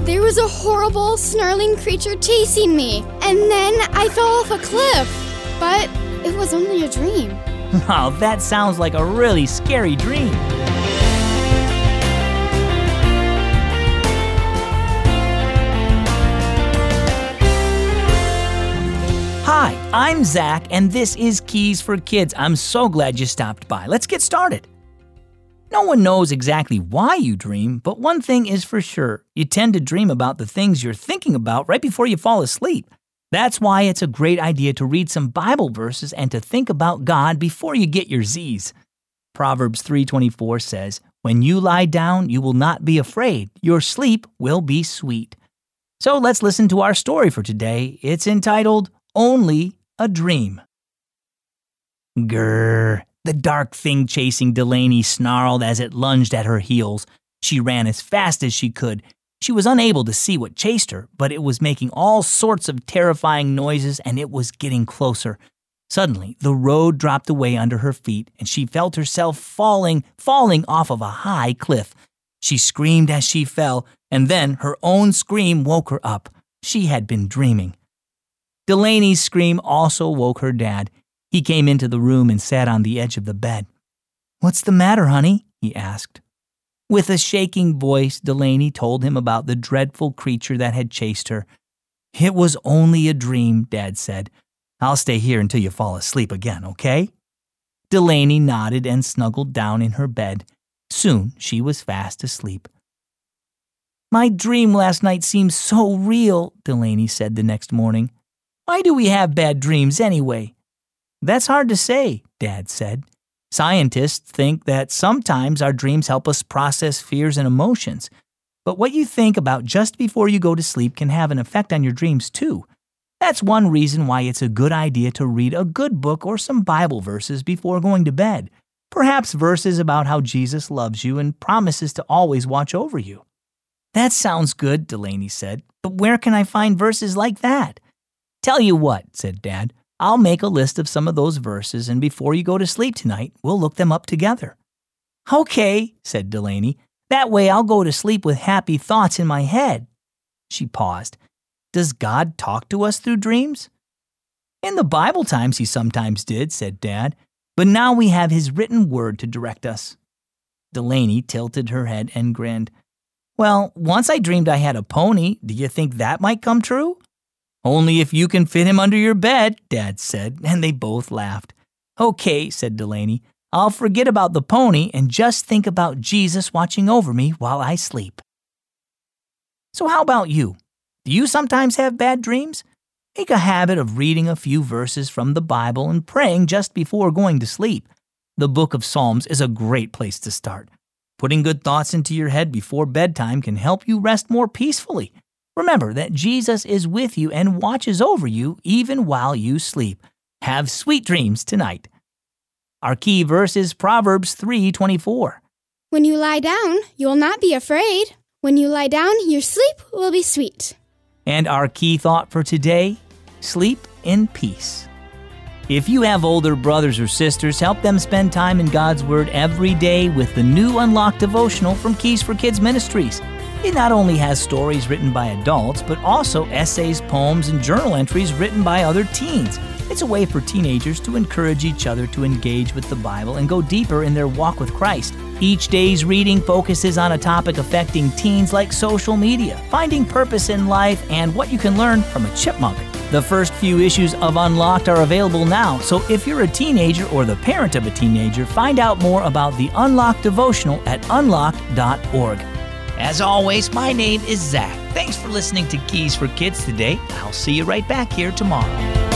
There was a horrible, snarling creature chasing me, and then I fell off a cliff. But it was only a dream. Wow, that sounds like a really scary dream. Hi, I'm Zach, and this is Keys for Kids. I'm so glad you stopped by. Let's get started. No one knows exactly why you dream, but one thing is for sure. You tend to dream about the things you're thinking about right before you fall asleep. That's why it's a great idea to read some Bible verses and to think about God before you get your Z's. Proverbs 3:24 says, "When you lie down, you will not be afraid. Your sleep will be sweet." So let's listen to our story for today. It's entitled, Only a Dream. Grrr. The dark thing chasing Delaney snarled as it lunged at her heels. She ran as fast as she could. She was unable to see what chased her, but it was making all sorts of terrifying noises and it was getting closer. Suddenly, the road dropped away under her feet and she felt herself falling off of a high cliff. She screamed as she fell, and then her own scream woke her up. She had been dreaming. Delaney's scream also woke her dad. He came into the room and sat on the edge of the bed. "What's the matter, honey?" he asked. With a shaking voice, Delaney told him about the dreadful creature that had chased her. "It was only a dream," Dad said. "I'll stay here until you fall asleep again, okay?" Delaney nodded and snuggled down in her bed. Soon she was fast asleep. "My dream last night seems so real," Delaney said the next morning. "Why do we have bad dreams anyway?" "That's hard to say," Dad said. "Scientists think that sometimes our dreams help us process fears and emotions. But what you think about just before you go to sleep can have an effect on your dreams too. That's one reason why it's a good idea to read a good book or some Bible verses before going to bed. Perhaps verses about how Jesus loves you and promises to always watch over you." "That sounds good," Delaney said. "But where can I find verses like that?" "Tell you what," said Dad. "I'll make a list of some of those verses, and before you go to sleep tonight, we'll look them up together." "Okay," said Delaney. "That way I'll go to sleep with happy thoughts in my head." She paused. "Does God talk to us through dreams?" "In the Bible times he sometimes did," said Dad. "But now we have his written word to direct us." Delaney tilted her head and grinned. "Well, once I dreamed I had a pony. Do you think that might come true?" "Only if you can fit him under your bed," Dad said, and they both laughed. "Okay," said Delaney. "I'll forget about the pony and just think about Jesus watching over me while I sleep." So how about you? Do you sometimes have bad dreams? Make a habit of reading a few verses from the Bible and praying just before going to sleep. The book of Psalms is a great place to start. Putting good thoughts into your head before bedtime can help you rest more peacefully. Remember that Jesus is with you and watches over you even while you sleep. Have sweet dreams tonight. Our key verse is Proverbs 3:24. "When you lie down, you will not be afraid. When you lie down, your sleep will be sweet." And our key thought for today, sleep in peace. If you have older brothers or sisters, help them spend time in God's Word every day with the new Unlocked devotional from Keys for Kids Ministries. It not only has stories written by adults, but also essays, poems, and journal entries written by other teens. It's a way for teenagers to encourage each other to engage with the Bible and go deeper in their walk with Christ. Each day's reading focuses on a topic affecting teens like social media, finding purpose in life, and what you can learn from a chipmunk. The first few issues of Unlocked are available now, so if you're a teenager or the parent of a teenager, find out more about the Unlocked devotional at unlocked.org. As always, my name is Zach. Thanks for listening to Keys for Kids today. I'll see you right back here tomorrow.